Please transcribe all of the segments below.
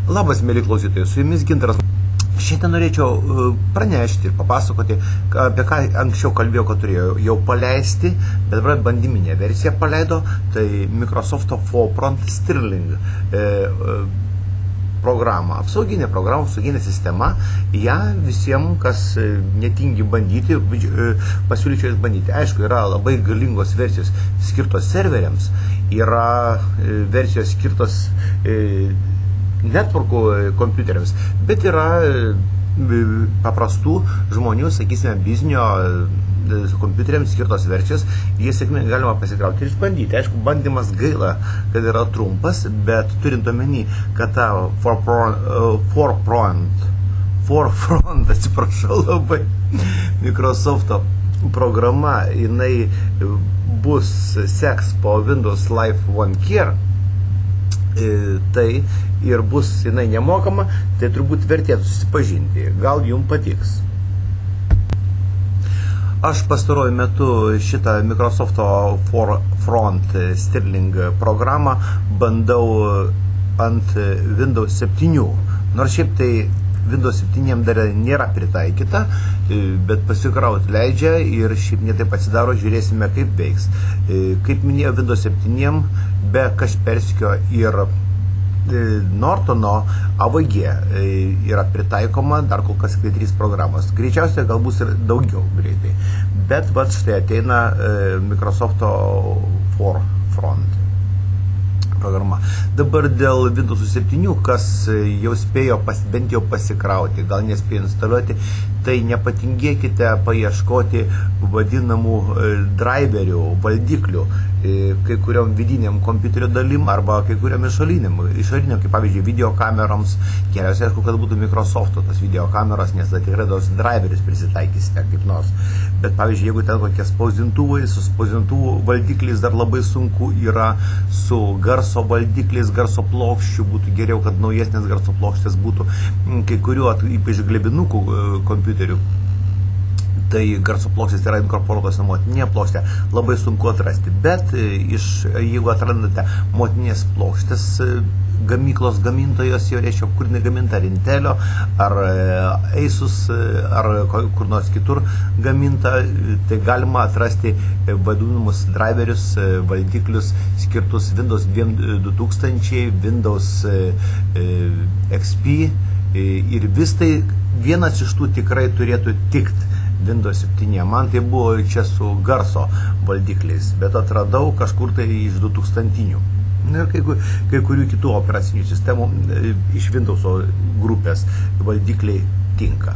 Labas, mėly klausytojai, su jumis Gintaras. Šiandien norėčiau pranešti ir papasakoti, apie ką anksčiau kalbėjau, kad turėjau jau paleisti, bet dabar bandyminė versija paleido, tai Microsoft Forefront Sterling programa, apsauginė sistema. Ja visiems, kas netingi bandyti, pasiūlyčiau jas bandyti. Aišku, yra labai galingos versijos skirtos serveriams, yra versijos skirtos networkų kompiuteriams, bet yra paprastų žmonių, sakysime, biznio kompiuteriams skirtos versijos, jie sėkmingai galima pasikrauti ir išbandyti. Aišku, bandymas gaila, kad yra trumpas, bet turint omeny, kad ta Forefront, atsiprašau labai, Microsofto programa, jinai seks po Windows Live OneCare, tai ir bus jinai nemokama, tai turbūt vertėtų susipažinti, gal jums patiks. Aš pastaruoju metu šitą Microsoft Forefront Sterling programą bandau ant Windows 7, nors šiaip tai Windows 7 dar nėra pritaikyta, bet pasikrauti leidžia ir šiaip netaip atsidaro, žiūrėsime kaip veiks. Kaip minėjau, Windows 7 be Kasperskio ir Nortono AVG yra pritaikoma dar kol kas 3 programos. Greičiausiai gal bus ir daugiau greitai. Bet vat štai ateina Microsoft Forefront programa. Dabar dėl Windows 7, kas jau spėjo bent jau pasikrauti, gal nespėjo instaliuoti, tai nepatingėkite paieškoti vadinamų driverių, valdiklių, kai kuriom vidiniam kompiuterio dalim arba kai kuriam išoriniam, kaip pavyzdžiui video kameroms. Geriausia, aišku, kad būtų Microsofto tas video kameros, nes tai tikrai tos driverius prisitaikysite kaip nors. Bet pavyzdžiui, jeigu ten kokie spausdintuvai, su spausdintuvų valdikliais dar labai sunku yra, su garso valdikliais, garso plokščių būtų geriau, kad naujesnės garso plokštės būtų. Kai kuriuo, ypač glebinukų kompiuterių, tai garso plokštės yra inkorporuotos į motininę plokštę, labai sunku atrasti. Bet jeigu atrandate motinės plokštės gamyklos gamintojos, jau reiškia, kur negaminta, ar Intelio, ar Asus, ar kur nors kitur gaminta, tai galima atrasti vadinamus driverius, valdiklius skirtus Windows 2000, Windows XP ir vis tai vienas iš tų tikrai turėtų tikt Windows 7. Man tai buvo čia su garso valdikliais, bet atradau kažkur tai iš 2000-inių. Ir kai kurių kitų operacinių sistemų iš Windows grupės valdikliai tinka.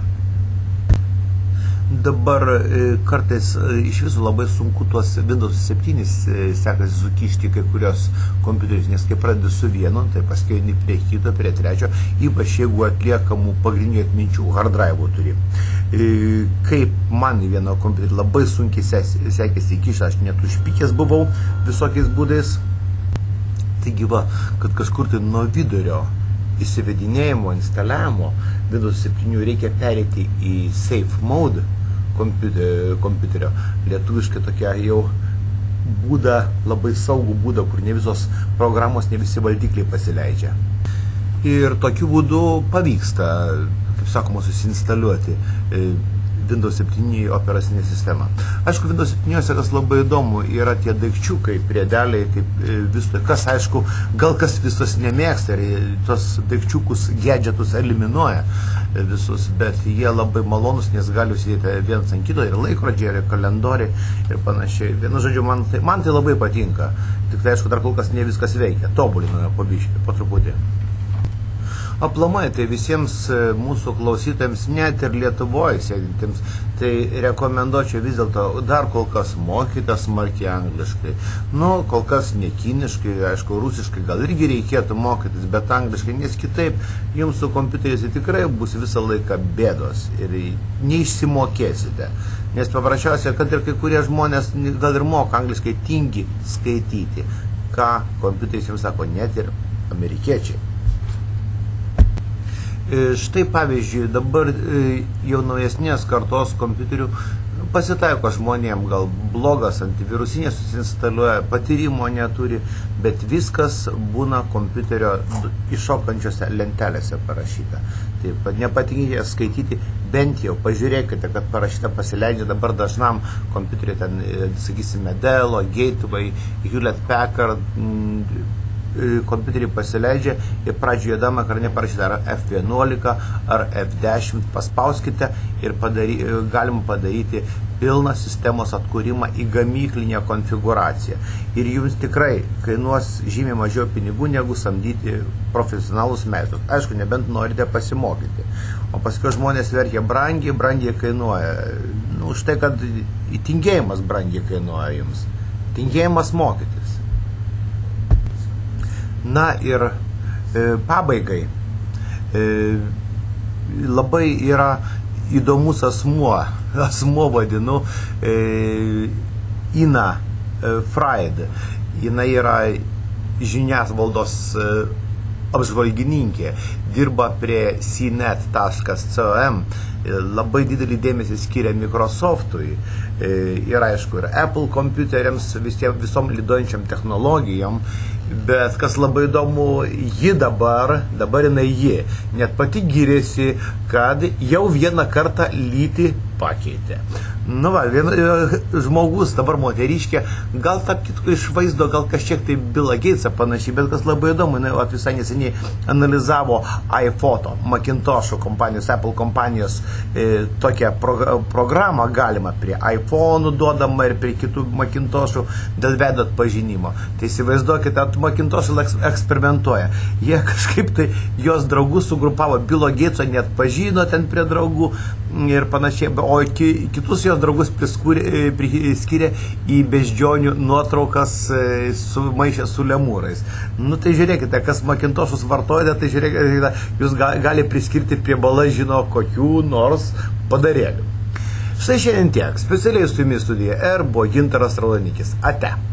Dabar kartais iš viso labai sunku tuos Windows 7 sekasi sukišti kai kurios kompiuterius, nes kai pradedi su vienu, tai paskui eini prie kito, prie trečio, ypač jeigu atliekamų pagrindinių atminčių hard drive'ų turi. Kaip man į vieną kompiuterį labai sunkiai sekėsi įkišti, aš net užpykęs buvau visokiais būdais. Taigi va, kad kažkur tai nuo vidurio įsivedinėjimo, instaliavimo Windows 7 reikia perėti į safe mode kompiuterio, lietuviškai tokia jau būdą, labai saugų būdą, kur ne visos programos, ne visi valdikliai pasileidžia. Ir tokiu būdu pavyksta, kaip sakoma, susinstaliuoti Windows 7 operacinė sistema. Aišku, Windows 7 kas labai įdomu, yra tie daikčiukai, priedeliai, kaip viso, kas aišku, gal kas visos nemėgsta ir tos daikčiukus, gadgetus eliminuoja visus, bet jie labai malonus, nes gali užsidėti vienas ant kito, ir laikrodžiai, ir kalendoriai, ir panašiai. Vienu žodžiu, man tai labai patinka, tik tai aišku, dar kol kas ne viskas veikia, tobuliname po truputį. Aplamai, tai visiems mūsų klausytojams, net ir Lietuvoje sėdintiems, tai rekomenduočiau vis dėlto dar kol kas mokytis smarkiai angliškai. Nu, kol kas ne kiniškai, aišku, rusiškai gal irgi reikėtų mokytis, bet angliškai, nes kitaip jums su kompiuteriais tikrai bus visą laiką bėdos ir neišsimokėsite. Nes paprasčiausiai, kad ir kai kurie žmonės gal ir moka angliškai, tingi skaityti, ką kompiuteriais jums sako net ir amerikiečiai. Štai pavyzdžiui, dabar jau naujesnės kartos kompiuterių pasitaiko žmonėm, gal blogas antivirusinės susinstaliuoja, patyrimo neturi, bet viskas būna kompiuterio iššokančiose lentelėse parašyta. Taip, nepatingite skaityti, bent jau pažiūrėkite, kad parašyta pasileidžia dabar dažnam kompiuterį, ten, sakysime, Dell, Gateway, Hewlett Packard, kompiuterį pasileidžia ir pradžioje dama, ar neparašyta ar F11 ar F10, paspauskite ir galima padaryti pilną sistemos atkūrimą į gamyklinę konfiguraciją. Ir jums tikrai kainuos žymiai mažiau pinigų, negu samdyti profesionalus meistrus. Aišku, nebent norite pasimokyti. O paskui žmonės verkia brangiai kainuoja. Už tai, kad tingėjimas brangiai kainuoja jums. Tingėjimas mokytis. Na ir pabaigai, labai yra įdomus asmuo vadinu, Ina Fried. Jina yra žiniasklaidos apžvalgininkė, dirba prie cnet.com, labai didelį dėmesį skiria Microsoftui ir aišku ir Apple kompiuteriams, visom lydojančiam technologijom. Bet kas labai įdomu, dabar jinai net pati giriasi, kad jau vieną kartą lytį pakeitė. Nu va, žmogus, dabar moteriškė, gal tarp kitko iš vaizdo, gal kažkiek tai Billą Gatesą panašiai, bet kas labai įdomu, jinai visai neseniai analizavo iPhoto, Macintosh'o kompanijos, Apple kompanijos tokią programą galima prie iPhone'ų duodama ir prie kitų Macintosh'ų dėl veido atpažinimo. Tai įsivaizduokite, Macintosh'ų eksperimentuoja. Jie kažkaip tai jos draugus sugrupavo, Billo Gateso net pažino ten prie draugų ir panašiai, o kitus jos draugus priskyrė į beždžionių nuotraukas sumaišę su lemūrais. Nu tai žiūrėkite, kas Macintosh'us vartojate, tai žiūrėkite, jūs gali priskirti prie bala žino kokių nors padarėlių. Štai šiandien tiek. Specialiai su jumis studijoje buvo Gintaras Raudonikis. Ate.